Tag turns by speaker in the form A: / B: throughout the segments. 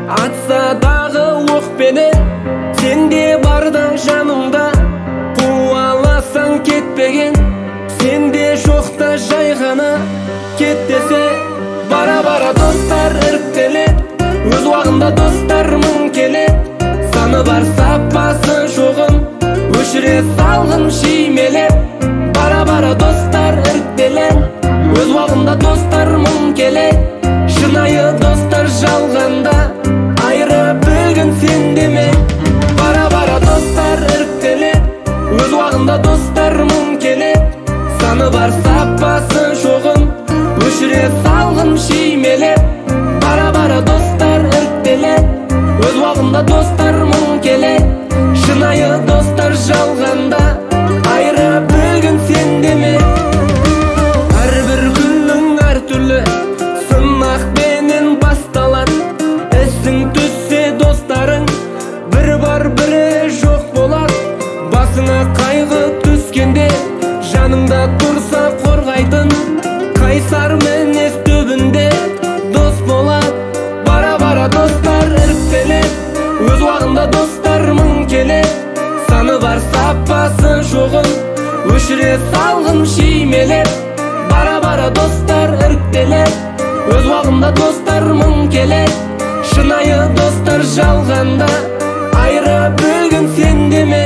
A: атса дағы оқпенен, сенде барда жанымда, қуаласаң кетпеген, сенде жоқта жай ғана кет десе. Бара-бара достар іріктелет, өз уақытында достар мың келет, саны бар сапасы жоғын өшіре салғын шеймелеп. Бара-бара достар іріктелет, өз уақытында достар мың келет, шынайы достар жалғанда айыра білгін сен деме. Бара-бара достар іріктелет, өз уақытында достар мың келет, саны бар сапасы жоғын өшіре салғын шеймелеп. Бара-бара достар іріктелет, өз уақытында достар мың келет, шынайы достар жалғанда айыра білгін сен деме. Әрбір күннің әртүрлі сынақпенен басталады, ісің түссе достарың бір бар бірі жоқ болады. Басыңа қайғы түскенде жаныңда тұрса қорғайтын, қайсар мінез түбінде дос болады. Бара-бара достар іріктелет, өз уақытында достар мың келет, саны бар сапасы жоғын өшіре салғын шеймелеп. Бара-бара достар іріктелет, өз уақытында достар мың келет, шынайы достар жалғанда айыра білгін сен деме.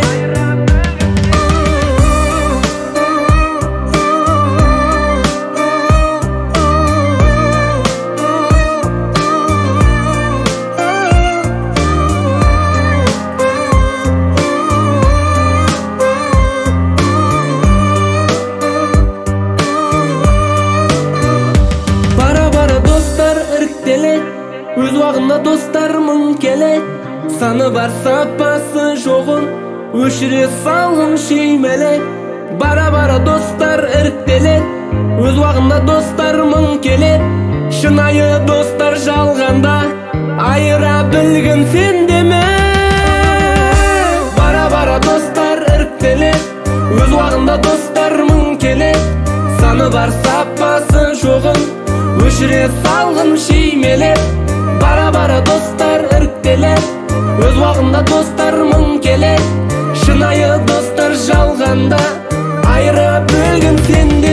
A: Өз уақытында достар мың келет, саны бар сапасы жоғын өшіре салғын шеймелеп. Бара-бара достар іріктелет, өз уақытында достар мың келет, шынайы достар жалғанда айыра білгін сен деме. Бара-бара достар іріктелет, өз уақытында достар мың келет, саны бар сапасы жоғын өшіре салғын шеймелеп. Бара-бара достар іріктелет, өз уақытында достар мың келет, шынайы достар жалғанда айыра білгін сен де.